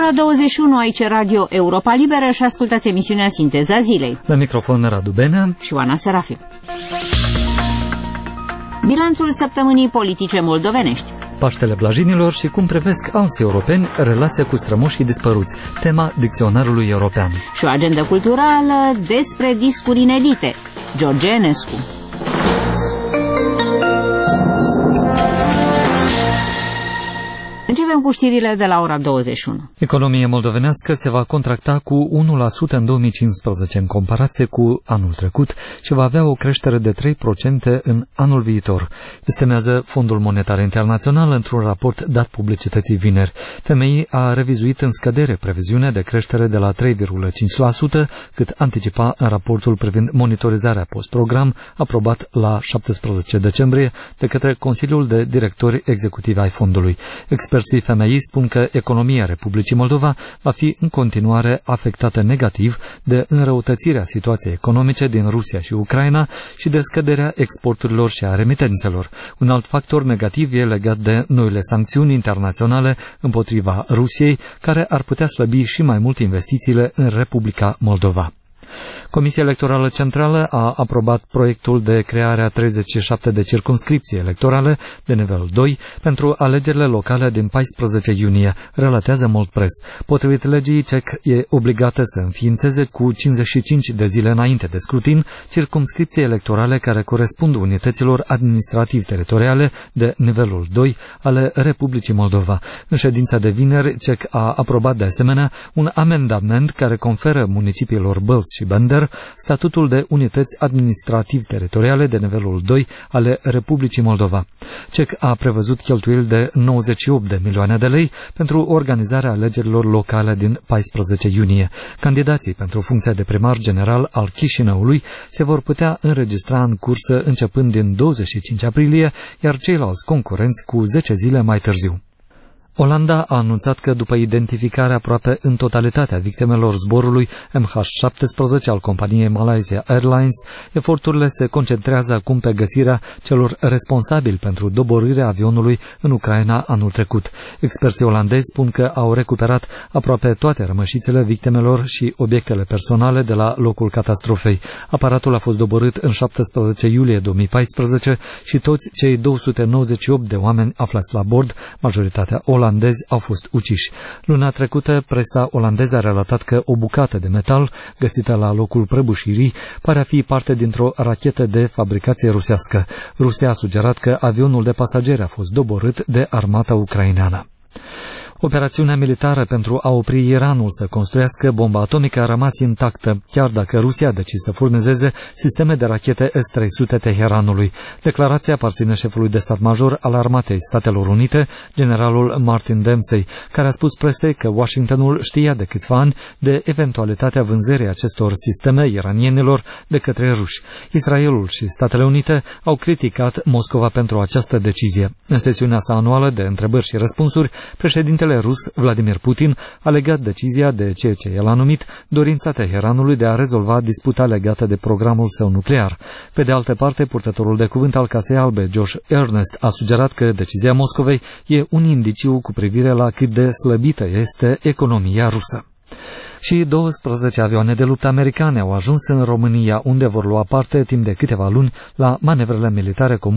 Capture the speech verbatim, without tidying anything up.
ora douăzeci și unu aici Radio Europa Liberă și ascultați emisiunea Sinteza Zilei. La microfon Radu Benea și Oana Serafim. Bilanțul săptămânii politice moldovenești. Paștele blajinilor și cum privesc alții europeni relația cu strămoșii dispăruți, tema dicționarului european. Și o agendă culturală despre discuri inedite. George Enescu. Începem cu știrile de la ora douăzeci și unu. Economia moldovenească se va contracta cu unu la sută în două mii cincisprezece în comparație cu anul trecut și va avea o creștere de trei la sută în anul viitor. Estimează Fondul Monetar Internațional într-un raport dat publicității vineri. F M I a revizuit în scădere previziunea de creștere de la trei virgulă cinci la sută, cât anticipa în raportul privind monitorizarea post-program, aprobat la șaptesprezece decembrie de către Consiliul de Directori Executivi ai fondului. Experții F M I spun că economia Republicii Moldova va fi în continuare afectată negativ de înrăutățirea situației economice din Rusia și Ucraina și de scăderea exporturilor și a remitențelor. Un alt factor negativ e legat de noile sancțiuni internaționale împotriva Rusiei, care ar putea slăbi și mai mult investițiile în Republica Moldova. Comisia Electorală Centrală a aprobat proiectul de creare a treizeci și șapte de circumscripții electorale de nivel doi pentru alegerile locale din paisprezece iunie, relatează Moldpress. Potrivit legii, C E C e obligată să înființeze cu cincizeci și cinci de zile înainte de scrutin circumscripții electorale care corespund unităților administrativ-teritoriale de nivelul doi ale Republicii Moldova. În ședința de vineri, C E C a aprobat de asemenea un amendament care conferă municipiilor Bălți și Bender statutul de unități administrativ-teritoriale de nivelul doi ale Republicii Moldova. C E C a prevăzut cheltuieli de nouăzeci și opt de milioane de lei pentru organizarea alegerilor locale din paisprezece iunie. Candidații pentru funcția de primar general al Chișinăului se vor putea înregistra în cursă începând din douăzeci și cinci aprilie, iar ceilalți concurenți cu zece zile mai târziu. Olanda a anunțat că după identificarea aproape în totalitate a victimelor zborului M H șaptesprezece al companiei Malaysia Airlines, eforturile se concentrează acum pe găsirea celor responsabili pentru doborârea avionului în Ucraina anul trecut. Experții olandezi spun că au recuperat aproape toate rămășițele victimelor și obiectele personale de la locul catastrofei. Aparatul a fost doborât în șaptesprezece iulie două mii paisprezece și toți cei două sute nouăzeci și opt de oameni aflați la bord, majoritatea olandezi, au fost uciși. Luna trecută, presa olandeză a relatat că o bucată de metal găsită la locul prăbușirii pare a fi parte dintr-o rachetă de fabricație rusească. Rusia a sugerat că avionul de pasageri a fost doborât de armata ucraineană. Operațiunea militară pentru a opri Iranul să construiască bomba atomică a rămas intactă, chiar dacă Rusia a decis să furnizeze sisteme de rachete S trei sute Teheranului. Declarația aparține șefului de stat major al Armatei Statelor Unite, generalul Martin Dempsey, care a spus presei că Washingtonul știa de câțiva ani de eventualitatea vânzării acestor sisteme iranienilor de către ruși. Israelul și Statele Unite au criticat Moscova pentru această decizie. În sesiunea sa anuală de întrebări și răspunsuri, președintele rus Vladimir Putin a legat decizia de ceea ce el a numit dorința Teheranului de a rezolva disputa legată de programul său nuclear. Pe de altă parte, purtătorul de cuvânt al Casei Albe, Josh Earnest, a sugerat că decizia Moscovei e un indiciu cu privire la cât de slăbită este economia rusă. Și douăsprezece avioane de luptă americane au ajuns în România, unde vor lua parte timp de câteva luni la manevrele militare comune